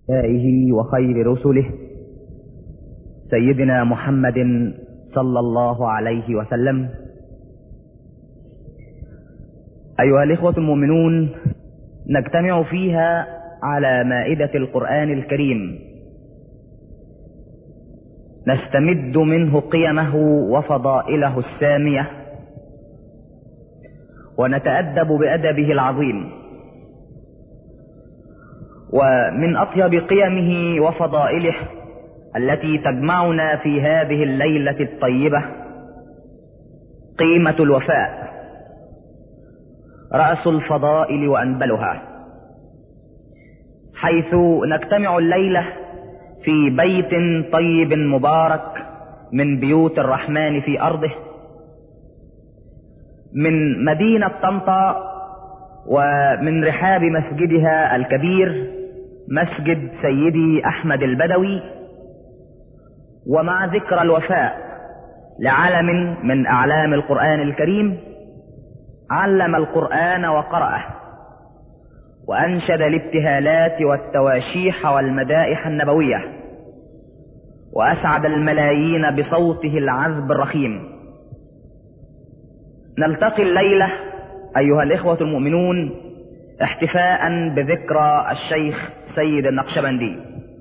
أنبيائه وخير رسله سيدنا محمد صلى الله عليه وسلم. أيها الإخوة المؤمنون، نجتمع فيها على مائدة القرآن الكريم نستمد منه قيمه وفضائله السامية، ونتأدب بأدبه العظيم. ومن أطيب قيمه وفضائله التي تجمعنا في هذه الليلة الطيبة قيمة الوفاء، رأس الفضائل وأنبلها، حيث نجتمع الليلة في بيت طيب مبارك من بيوت الرحمن في أرضه، من مدينة طنطا، ومن رحاب مسجدها الكبير مسجد سيدي أحمد البدوي، ومع ذكرى الوفاء لعلم من أعلام القرآن الكريم علم القرآن وقرأه، وأنشد الابتهالات والتواشيح والمدائح النبوية، وأسعد الملايين بصوته العذب الرخيم. نلتقي الليلة أيها الإخوة المؤمنون احتفاء بذكرى الشيخ سيد النقشبندي.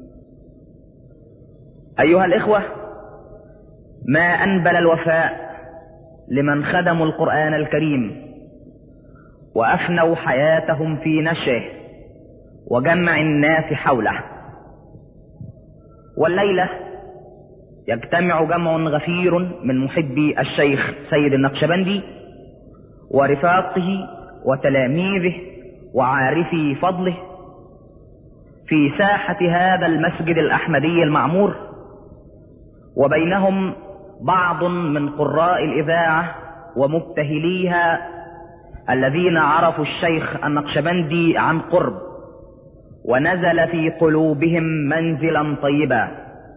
أيها الإخوة، ما أنبل الوفاء لمن خدموا القرآن الكريم وأفنوا حياتهم في نشره وجمع الناس حوله. والليلة يجتمع جمع غفير من محبي الشيخ سيد النقشبندي ورفاقه وتلاميذه وعارفي فضله في ساحة هذا المسجد الأحمدي المعمور، وبينهم بعض من قراء الإذاعة ومبتهليها الذين عرفوا الشيخ النقشبندي عن قرب ونزل في قلوبهم منزلا طيبا.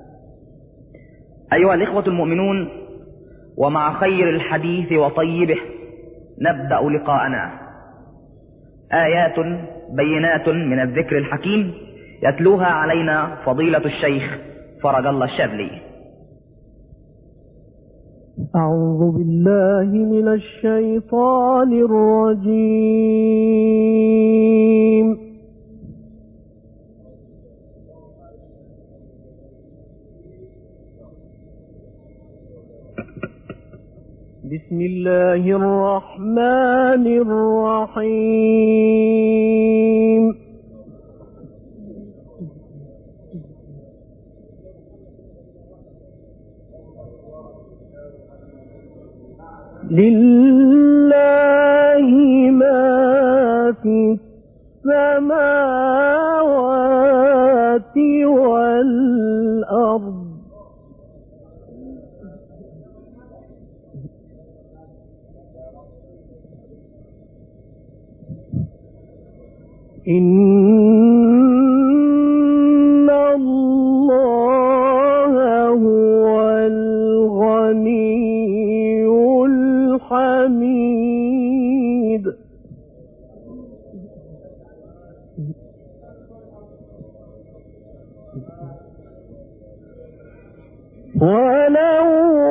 أيها الإخوة المؤمنون، ومع خير الحديث وطيبه نبدأ لقاءنا. آيات بينات من الذكر الحكيم يتلوها علينا فضيلة الشيخ فرج الله الشاذلي. أعوذ بالله من الشيطان الرجيم. بسم الله الرحمن الرحيم. لله ما في السماوات والأرض إن الله هو الغني الحميد. ولو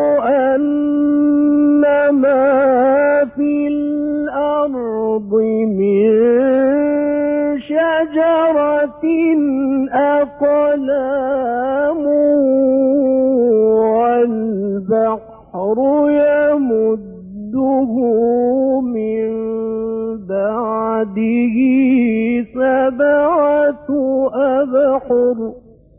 أن ما في الأرض من شجرة أقلام والبحر يمده من بعده 7 أبحر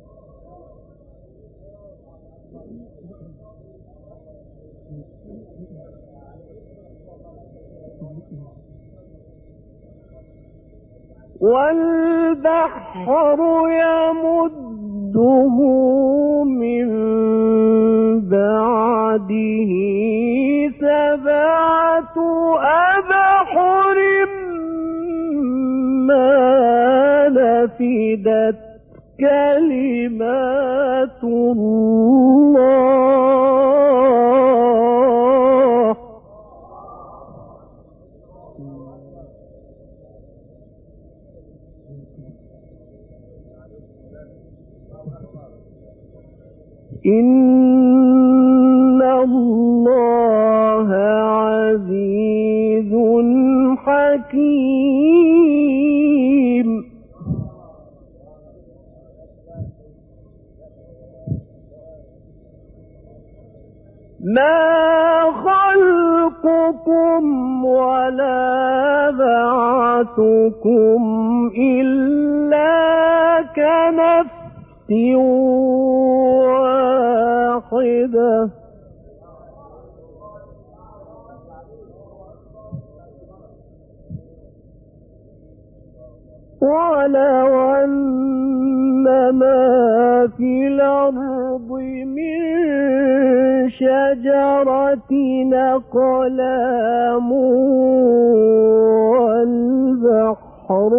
والبحر يمده من بعده 7 أبحر ما نفدت كلمات الله. إن الله عزيز حكيم. ما خلقكم ولا بعثكم إلا كنفس واحدة ولو أن ما في الأرض من شجرة أقلام والبحر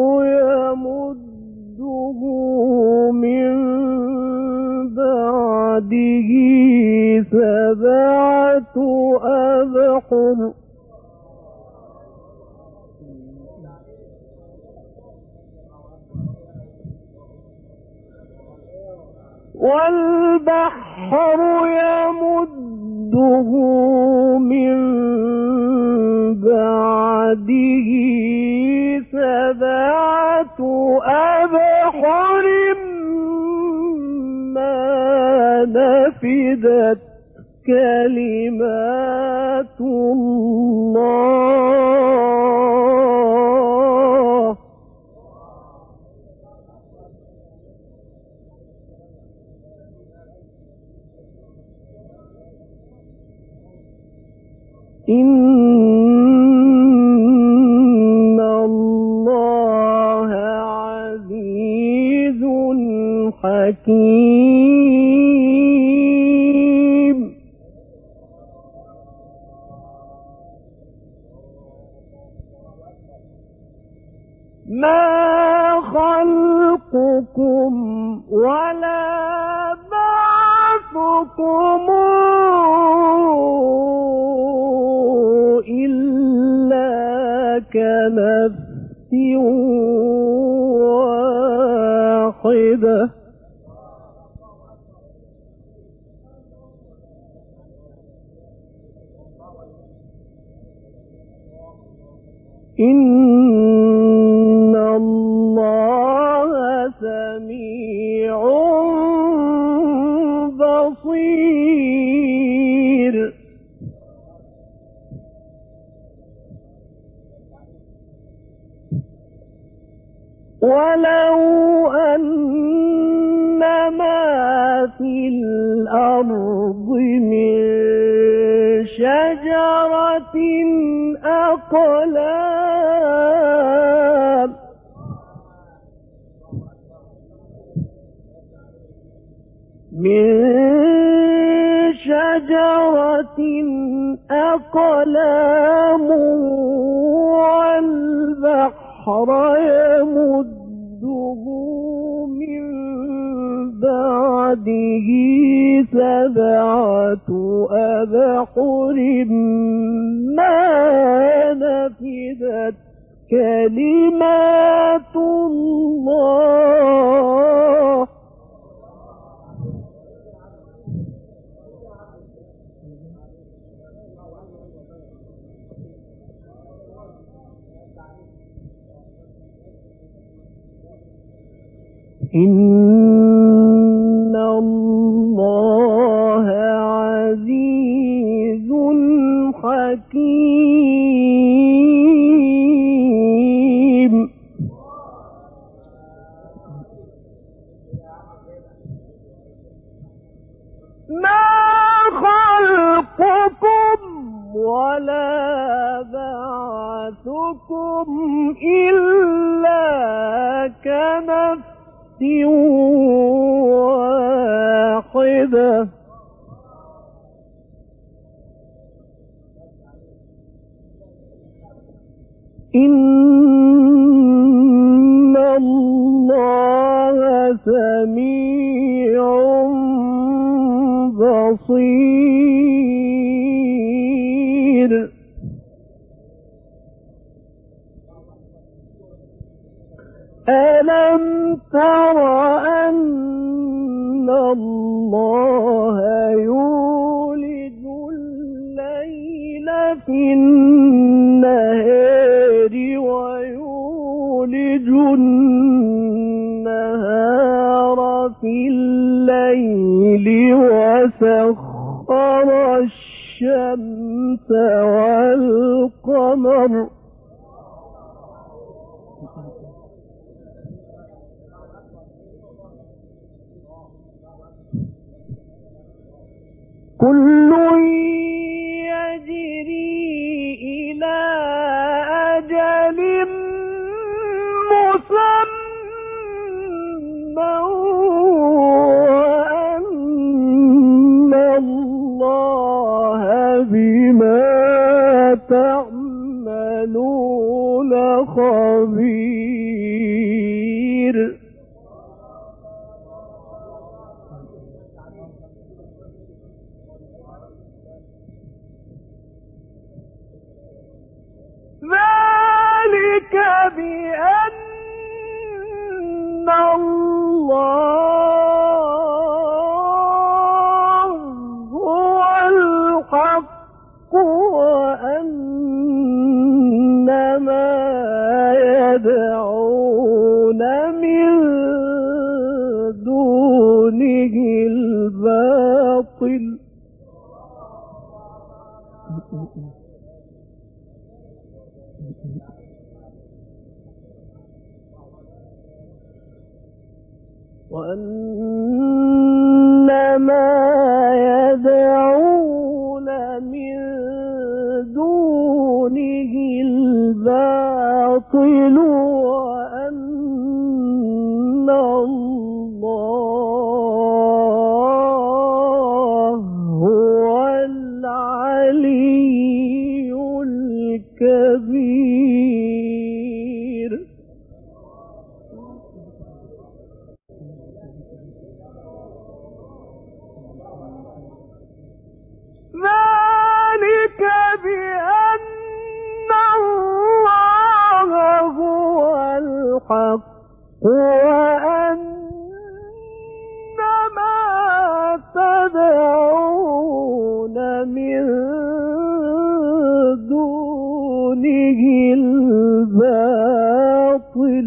يمده من بعده 7 أبحر والبحر يمده من بعده 7 أبحر ما نفدت كلمات الله إن الله عزيز حكيم. ما خلقكم ولا بعثكم إلا كنفس واحدة إن الله سميع بصير. ولو أن ما في الأرض من شجرة أقلام والبحر يمده من بعده 7 أبحر ما نفدت كلمات الله إن الله عزيز حكيم. ما خلقكم ولا بعثكم إلا كنفس واحدة إن الله سميع بصير. ألم تر أن الله الليل وسخر الشمس والقمر كل يجري إلى أجل مسمى وأن الله بما تعملون خبير ذلك بأن الله هو الحق وأن ما يدعون من دونه الباطل وأن ما يدعون من دونه الباطل وأن الله هو العلي الكبير ذلك بأن الله هو الحق وأن ما تدعون من دونه الباطل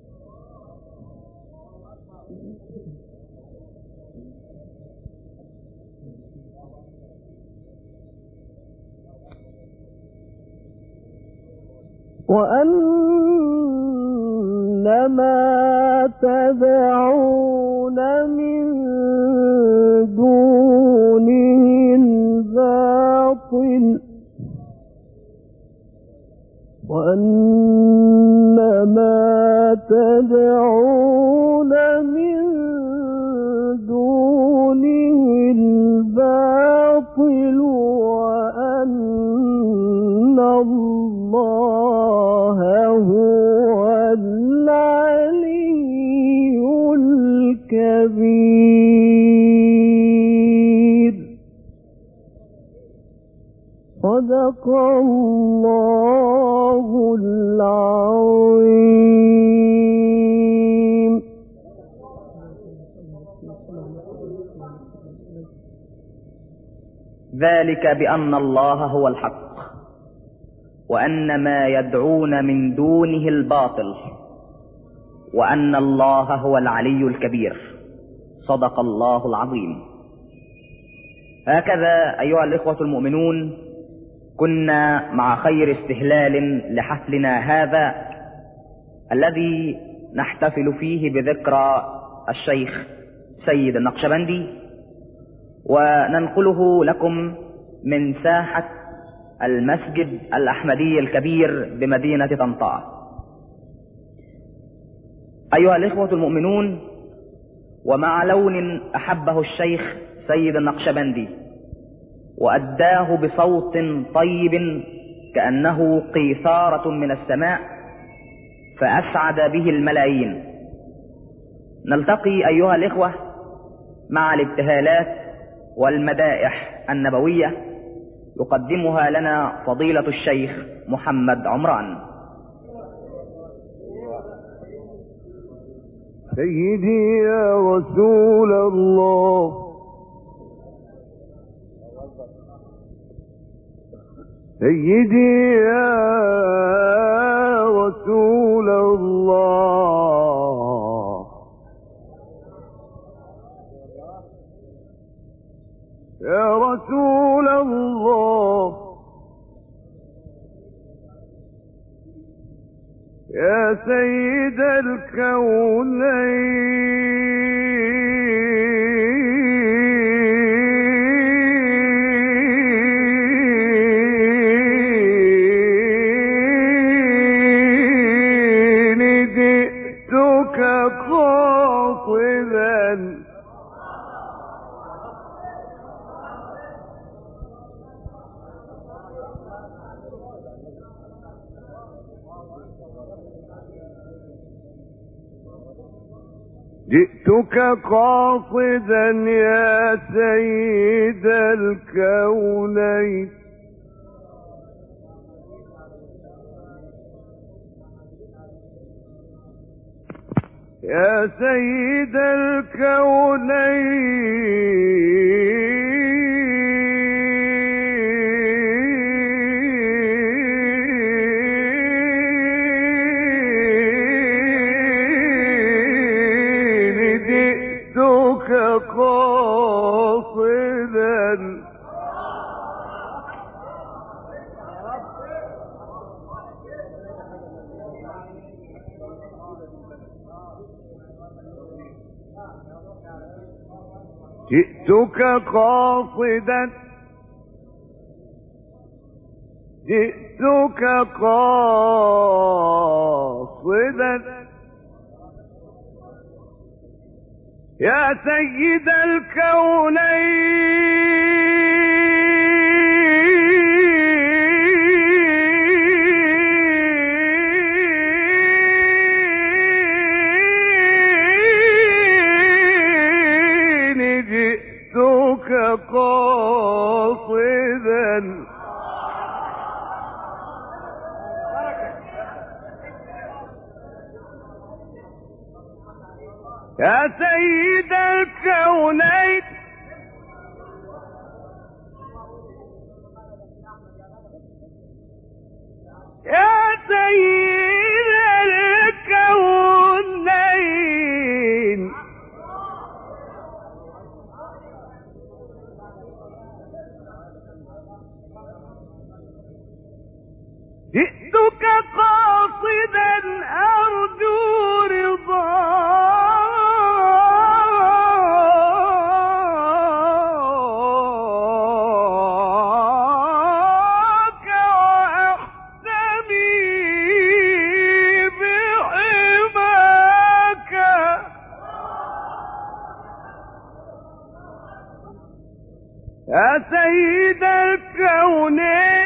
وأن ما تدعون من دونه الباطل وأن ما تدعون من دونه الباطل وأن الله هو العلي الكبير صدق الله العظيم. ذلك بأن الله هو الحق وأن ما يدعون من دونه الباطل وأن الله هو العلي الكبير صدق الله العظيم. هكذا أيها الإخوة المؤمنون كنا مع خير استهلال لحفلنا هذا الذي نحتفل فيه بذكرى الشيخ سيد النقشبندي، وننقله لكم من ساحة المسجد الأحمدي الكبير بمدينة طنطا. أيها الإخوة المؤمنون، ومع لون أحبه الشيخ سيد النقشبندي وأداه بصوت طيب كأنه قيثارة من السماء فأسعد به الملايين، نلتقي أيها الإخوة مع الابتهالات والمدائح النبوية يقدمها لنا فضيلة الشيخ محمد عمران. سيدي يا رسول الله، سيدي يا رسول الله، يا رسول الله يا سيد الكونين جئتك قاصدا جئتك قاصدا يا سيد الكونين يا سيد الكونين جئتك قاصدا جئتك قاصدا جئتك قاصدا يا سيد الكونين جئتك قاصدا يا سيد الكونين يا سيد الكونين جئتك قاصدا أرجو رضاك وأحتمي بحماك يا سيد الكونين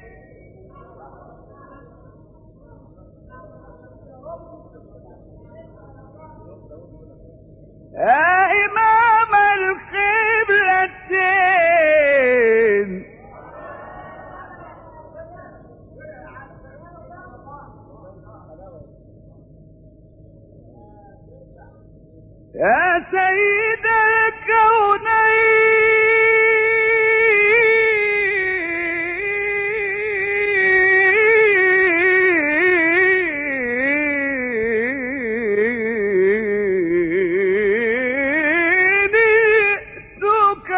يا إمام القبلتين يا سيد الكونين جئتك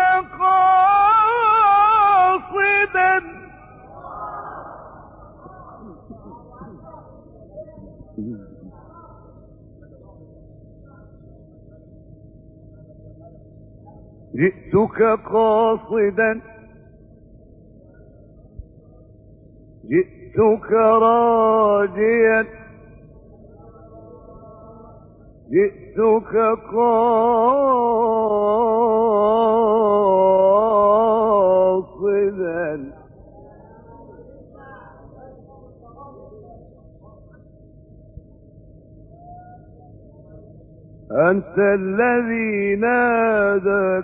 قاصدا جئتك قاصدا جئتك راجيا جئتك قاصدا أنت الذي ناداك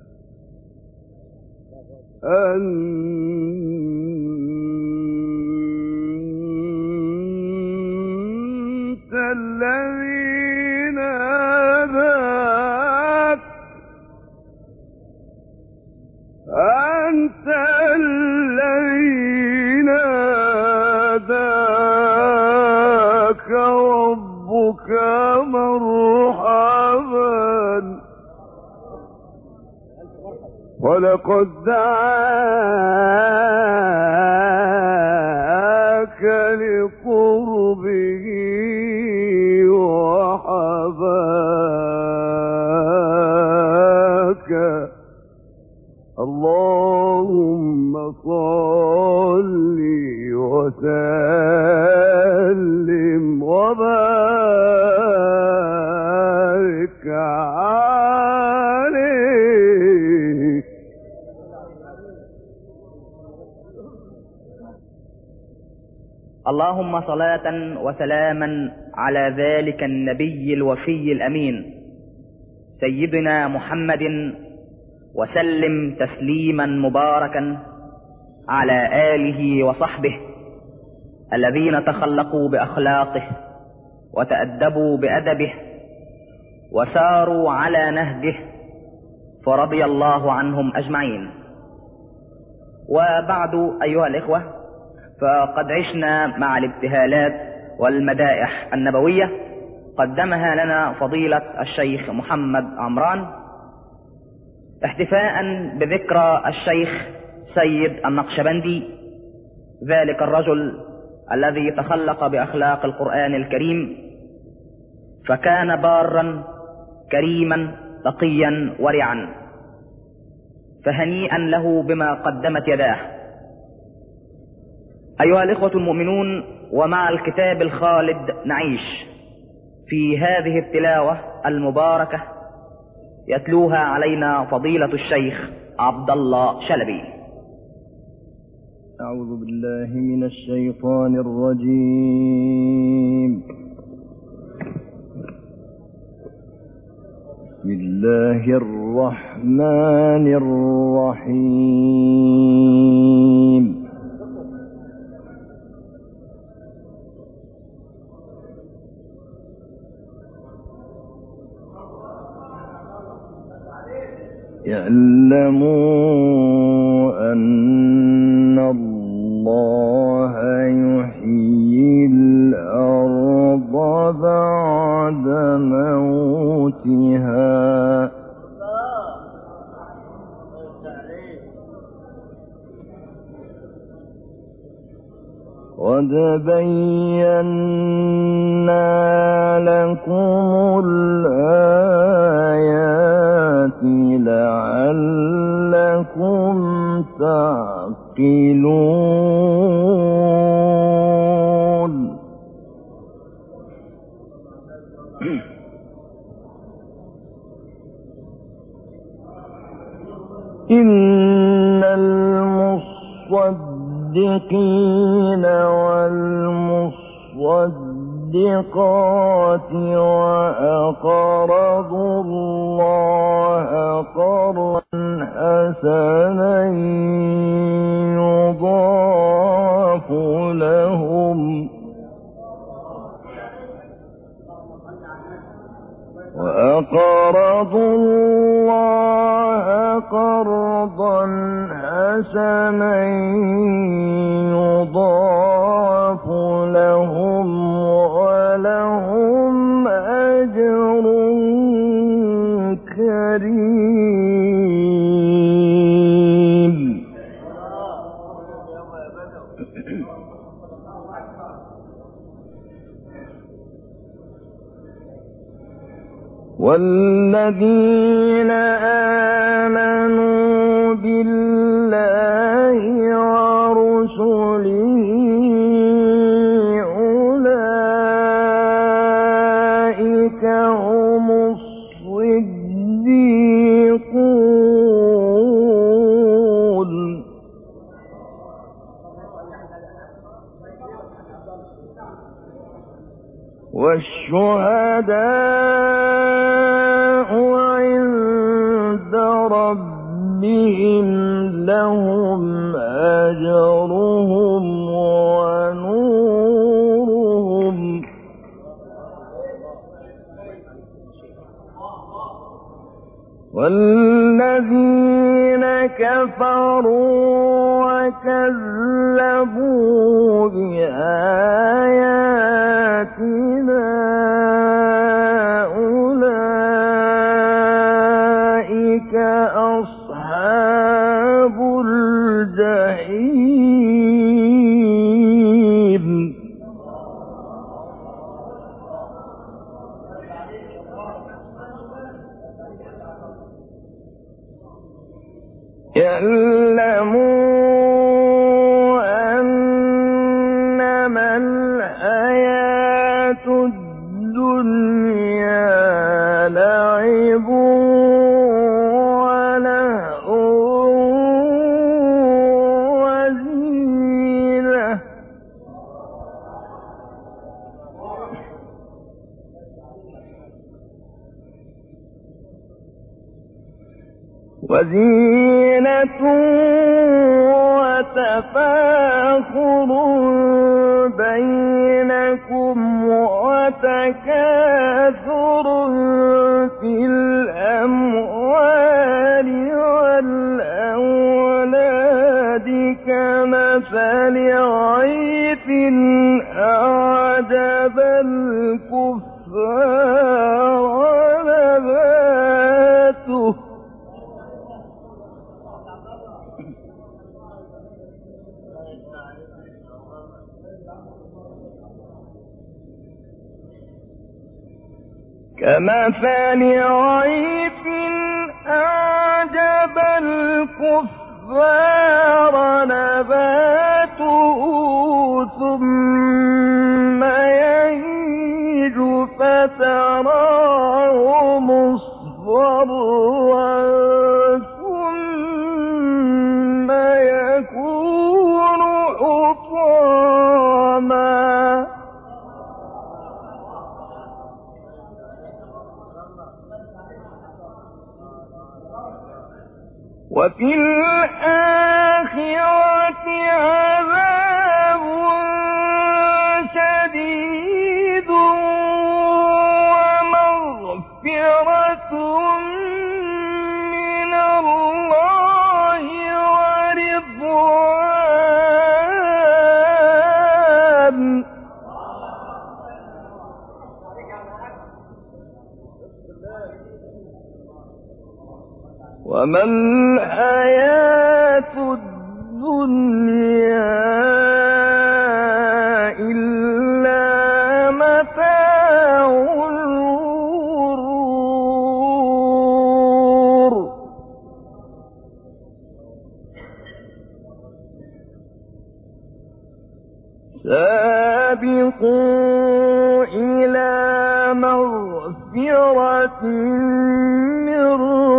أنت الذي ناداك أنت الذي ناداك ربك مرحبا ولقد دعاك لقربه وحباك. اللهم صل وسلم وبارك عليه. اللهم صلاة وسلاما على ذلك النبي الوفي الأمين سيدنا محمد، وسلم تسليما مباركا على آله وصحبه الذين تخلقوا بأخلاقه وتأدبوا بأدبه وساروا على نهجه، فرضي الله عنهم أجمعين. وبعد أيها الإخوة، فقد عشنا مع الابتهالات والمدائح النبوية قدمها لنا فضيلة الشيخ محمد عمران، احتفاء بذكرى الشيخ سيد النقشبندي، ذلك الرجل الذي تخلق بأخلاق القرآن الكريم، فكان بارا كريما تقيا ورعا، فهنيئا له بما قدمت يداه. أيها الإخوة المؤمنون، ومع الكتاب الخالد نعيش في هذه التلاوة المباركة يتلوها علينا فضيلة الشيخ عبد الله شلبي. أعوذ بالله من الشيطان الرجيم. بسم الله الرحمن الرحيم. اعلموا أن الله يحيي الأرض بعد موتها قد بينا لكم الآيات لعلكم تعقلون. إن المصدقين والمصدقات وأقرضوا الله قرضا حسنا يضاعف لهم وأقرضوا الله قرضا حسنا يضاعف لهم ولهم أجر كريم. والذين آمنوا بالله ورسله أولئك هم الصديقون والشهداء عند ربهم لهم أجرهم ونورهم والذين كفروا وكذبوا بآياتنا أولئك أصحاب اعلموا أنما الحياة الدنيا لعب ولهو وزينة وتفاخر بينكم وتكاثر في الأموال والأولاد كمثل غيث أعجب الكفار نباته كمثل غيث أعجب الكفار نباته ثم يهيج فتراه مصفرا ثم يكون حطاما وفي الآخرة عذاب شديد ومغفرة من الله ورضوان وما الحياة الدنيا إلا متاع الغرور سابقوا إلى مغفرة من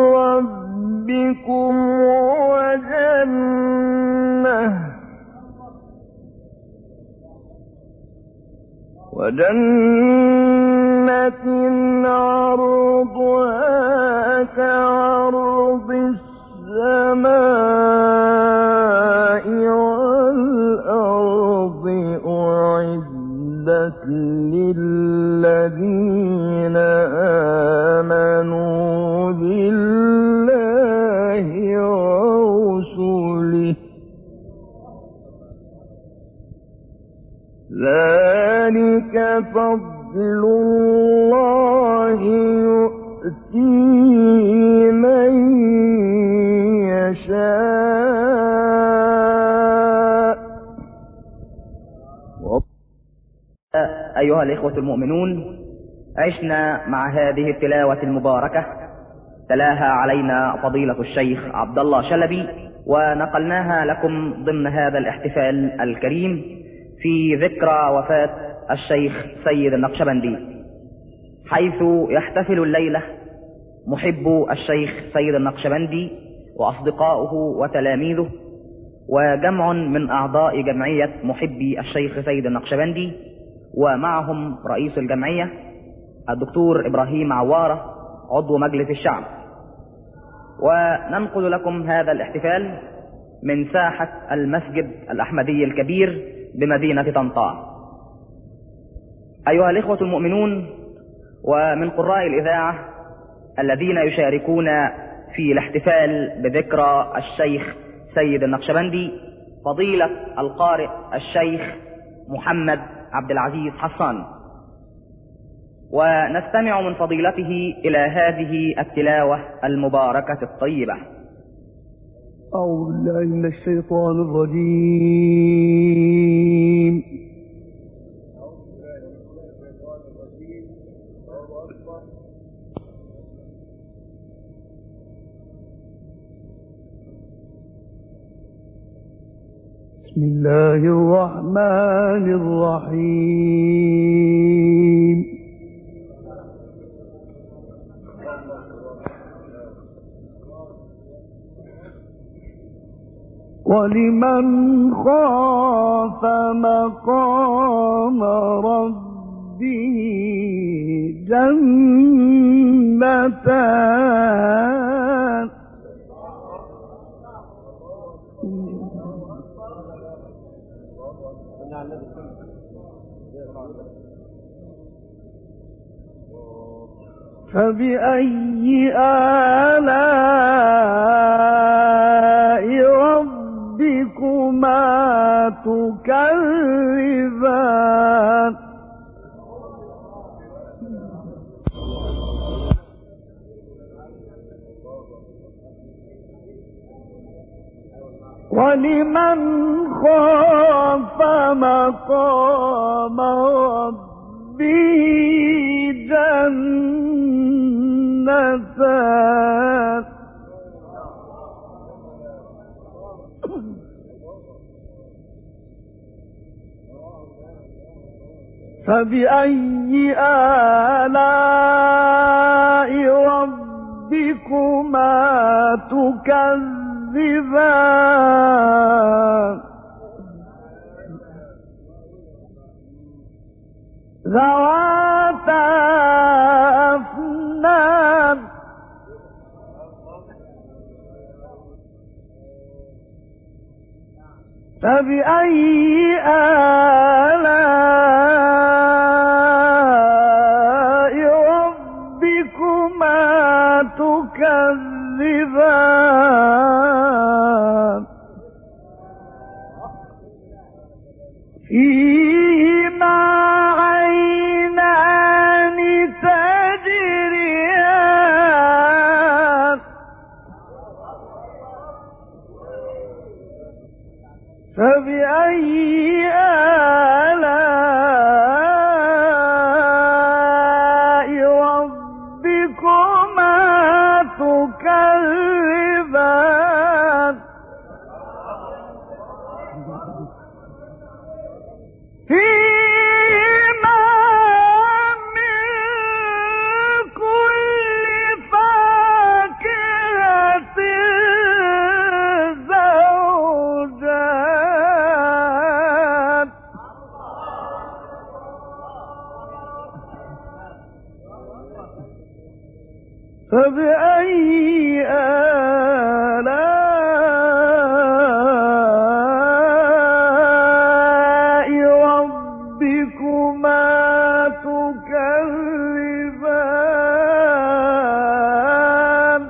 ربكم وجنة عرضها كعرض السماء والأرض أعدت للذين آمنوا بالله ورسله ذلك فضل الله يؤتيه من يشاء. أيها الإخوة المؤمنون، عشنا مع هذه التلاوة المباركة تلاها علينا فضيلة الشيخ عبد الله شلبي، ونقلناها لكم ضمن هذا الاحتفال الكريم في ذكرى وفاة الشيخ سيد النقشبندي، حيث يحتفل الليلة محب الشيخ سيد النقشبندي وأصدقاؤه وتلاميذه وجمع من أعضاء جمعية محبي الشيخ سيد النقشبندي، ومعهم رئيس الجمعية الدكتور إبراهيم عوارة عضو مجلس الشعب. وننقل لكم هذا الاحتفال من ساحة المسجد الأحمدي الكبير بمدينة طنطا. أيها الإخوة المؤمنون، ومن قراء الإذاعة الذين يشاركون في الاحتفال بذكرى الشيخ سيد النقشبندي فضيلة القارئ الشيخ محمد عبد العزيز حسان، ونستمع من فضيلته إلى هذه التلاوة المباركة الطيبة. أعوذ بالله من الشيطان الرجيم. بسم الله الرحمن الرحيم ولمن خاف مقام ربه جنتان فبأي آلاء ربكما تكذبان ولمن خاف مقام ربه جنتان فبأي آلاء ربكما تكذبان ذواتا أفنان فبأي آلاء ربكما تكذبان فيهما عينان تجريان فبأي آلاء ربكما تكذبان فيهما من كل فاكهة زوجان فبأي آلاء ربكما تكذبان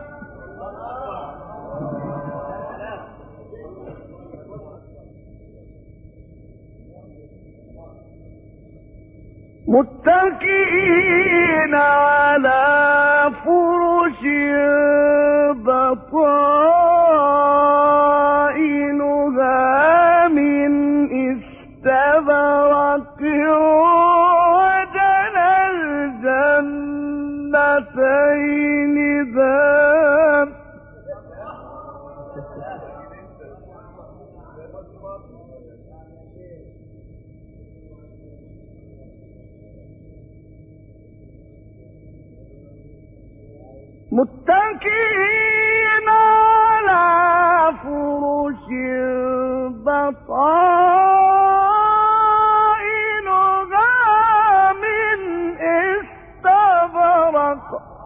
متكئين على فرش بطائنها من استبرق وجنى الجنتين دان متكئين على فرش بطائنها من استبرق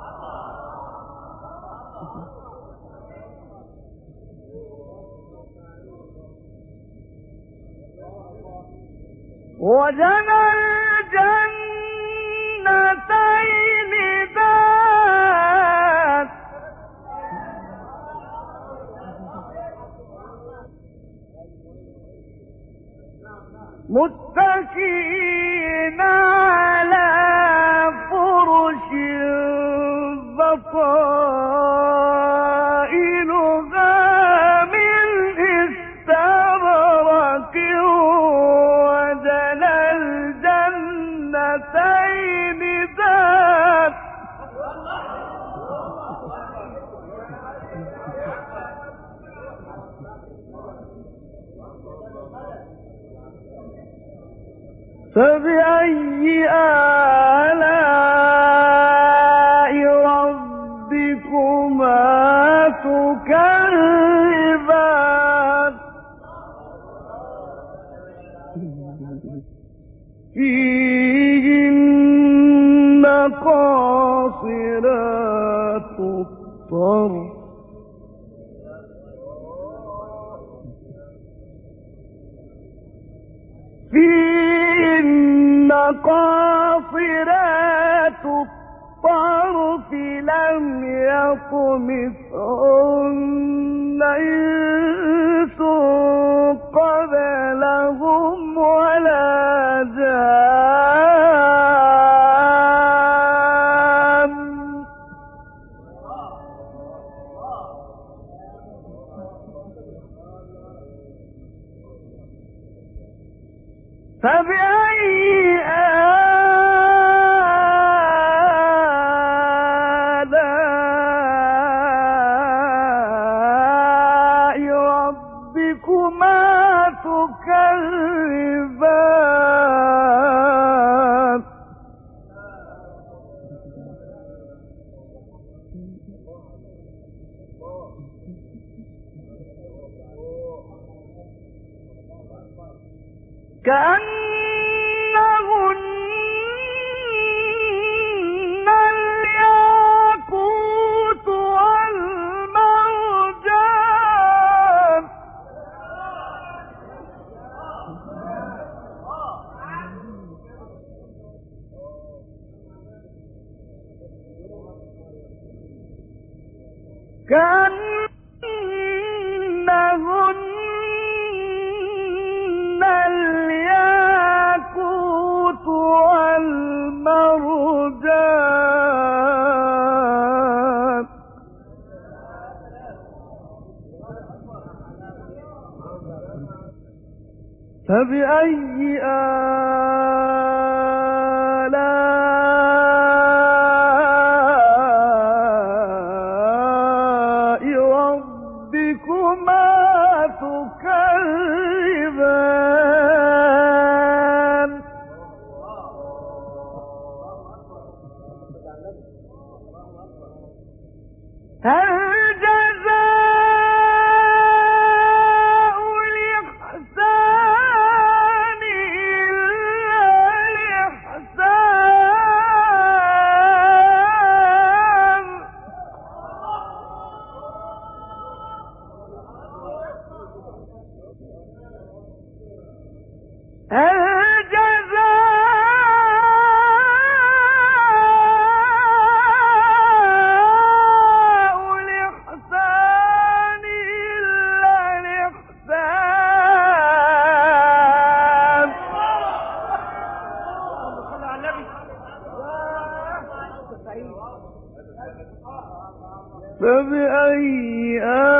وجنى الجنتين دان متكئين على فرش بطائنها من استبرق وجنى الجنتين دان فبأي آلاء ربكما تكذبان فيهن قاصرات الطرف فيهن قاصرات الطرف لم يطمثهن إنس قبلهم ولا جان فبأي آلاء ربكما تكذبان كأنهن الياقوت والمرجان كأنهن الياقوت والمرجان فبأي آلاء ربكما تكذبان هل جزاء الإحسان إلا الإحسان هل جزاء الإحسان إلا الإحسان فبأي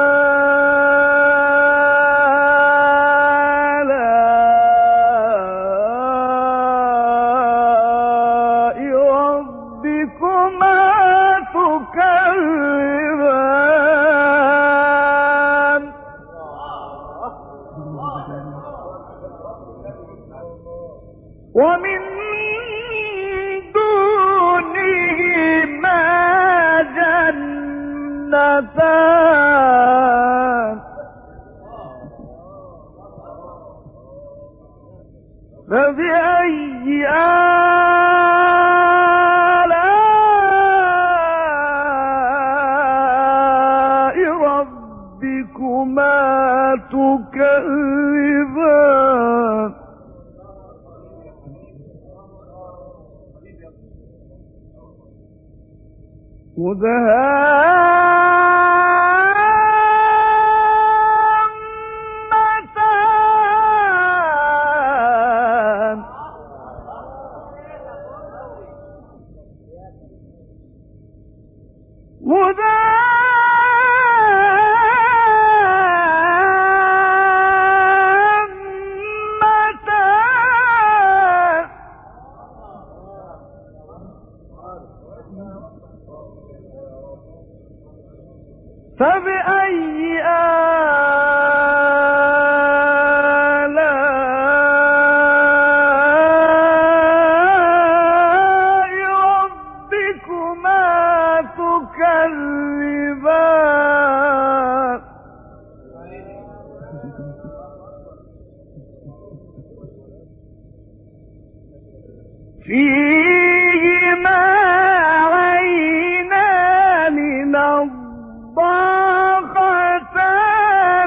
آلاء ربكما تكذبان ومن دونهما جنتان فبأي آلاء ربكما تكذبان مدهامتان فبأي آلاء فيهما عينان نضاختان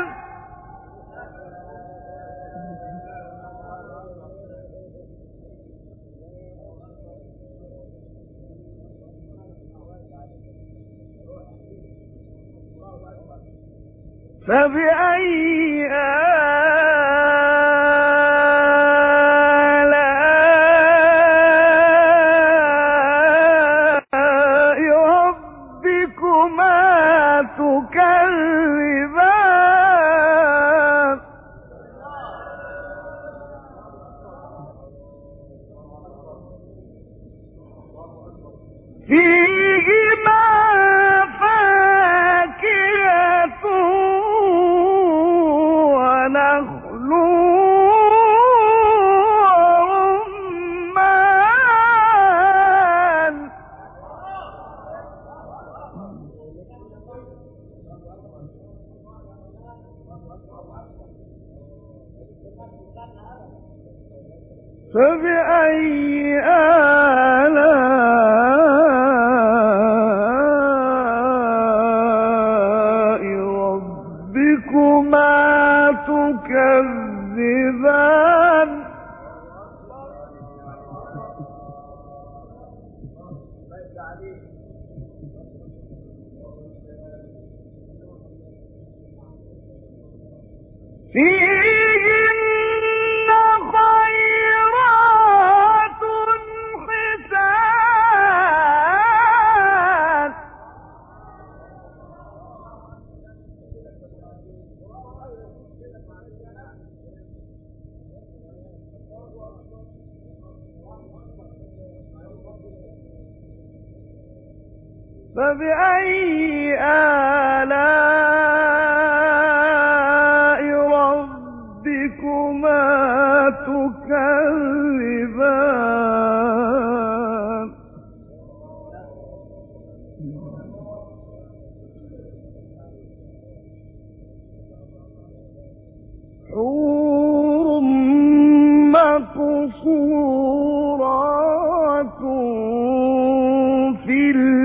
فبأي آلاء ربكما تكذبان فيهما فاكهة ونخل ورمان فبأي آلاء ربكما تكذبان فيهن خيرات حسان فبأي آلاء ربكما تكذبان حور مقصورات في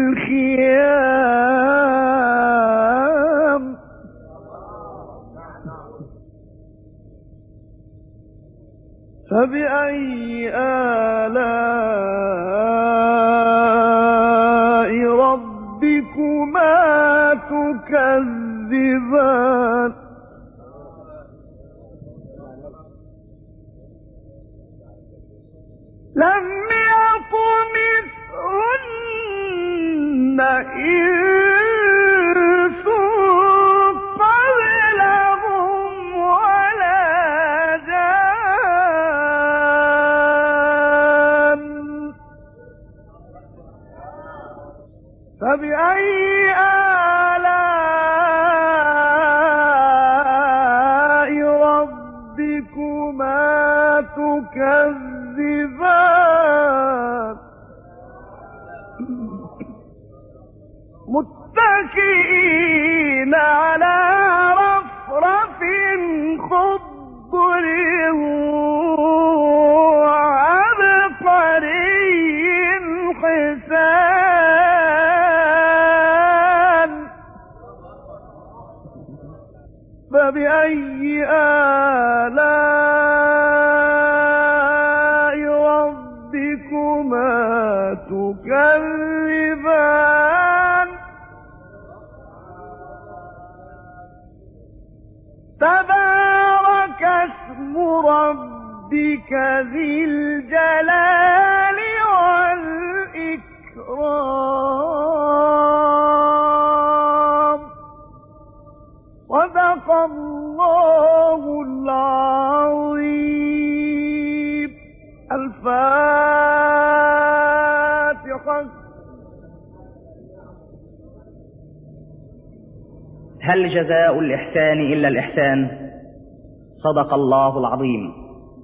الخيام فبأي آلاء ربكما تكذبان لم يطمثهن إنس قبلهم ولا جان فبأي آلاء ربكما تكذبان متكئين على رفرف خضر وعبقري حسان فبأي آلاء ربكما تكذبان تبارك اسم ربك ذي الجلال والإكرام صدق الله العظيم. الفاتحة. هل جزاء الإحسان إلا الإحسان؟ صدق الله العظيم.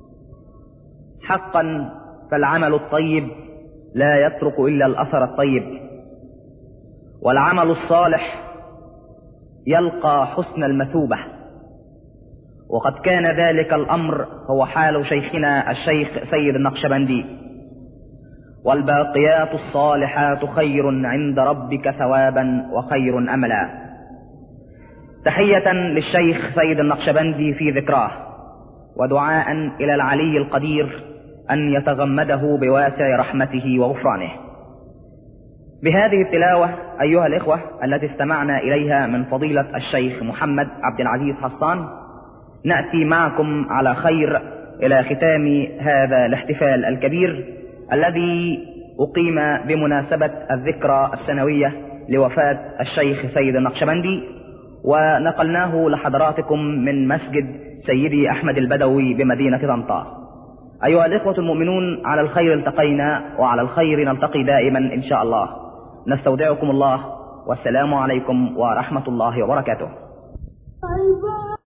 حقا فالعمل الطيب لا يترك إلا الأثر الطيب، والعمل الصالح يلقى حسن المثوبة، وقد كان ذلك الأمر هو حال شيخنا الشيخ سيد النقشبندي والباقيات الصالحات خير عند ربك ثوابا وخير أملا. تحية للشيخ سيد النقشبندي في ذكراه، ودعاء إلى العلي القدير أن يتغمده بواسع رحمته وغفرانه. بهذه التلاوة أيها الإخوة التي استمعنا إليها من فضيلة الشيخ محمد عبد العزيز حصان، نأتي معكم على خير إلى ختام هذا الاحتفال الكبير الذي أقيم بمناسبة الذكرى السنوية لوفاة الشيخ سيد النقشبندي، ونقلناه لحضراتكم من مسجد سيدي أحمد البدوي بمدينة طنطا. أيها الإخوة المؤمنون، على الخير التقينا وعلى الخير نلتقي دائما إن شاء الله. نستودعكم الله، والسلام عليكم ورحمة الله وبركاته.